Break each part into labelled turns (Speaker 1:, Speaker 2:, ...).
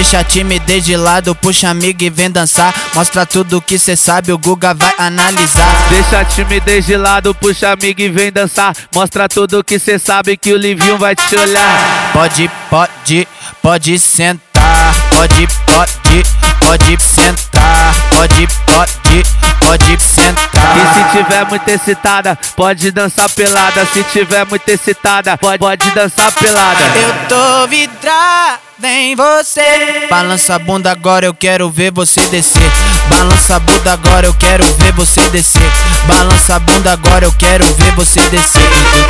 Speaker 1: Deixa a timidez de lado, puxa amigo e vem dançar. Mostra tudo que cê sabe, o Guga vai analisar.
Speaker 2: Deixa a timidez de lado, puxa amigo e vem dançar. Mostra tudo que cê sabe que o Livinho vai te olhar.
Speaker 1: Pode sentar. Pode sentar. Pode sentar.
Speaker 2: E se tiver muito excitada, pode dançar pelada. Se tiver muito excitada, pode dançar pelada.
Speaker 1: Eu tô vidrado em você. Balança a bunda agora, eu quero ver você descer. Balança a bunda agora, eu quero ver você descer. Balança a bunda agora, eu quero ver você descer.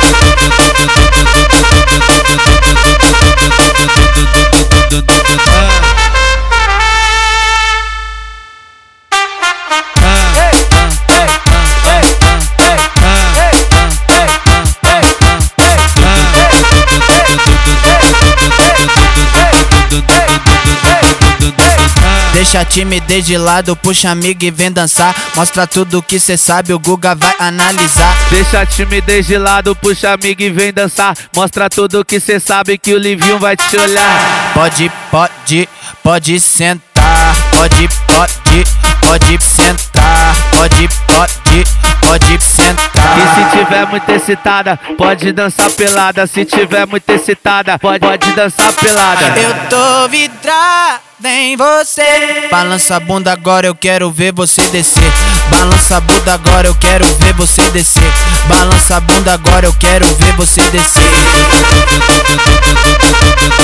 Speaker 1: Deixa a timidez de lado, puxa amigo e vem dançar. Mostra tudo que cê sabe, o Guga vai analisar.
Speaker 2: Deixa a timidez de lado, puxa amigo e vem dançar. Mostra tudo que cê sabe que o Livinho vai te olhar.
Speaker 1: Pode sentar. Pode sentar. Pode sentar.
Speaker 2: E se tiver muito excitada, pode dançar pelada. Se tiver muito excitada, pode dançar pelada.
Speaker 1: Eu tô vidrado em você. Balança a bunda agora, eu quero ver você descer. Balança a bunda agora, eu quero ver você descer. Balança a bunda agora, eu quero ver você descer.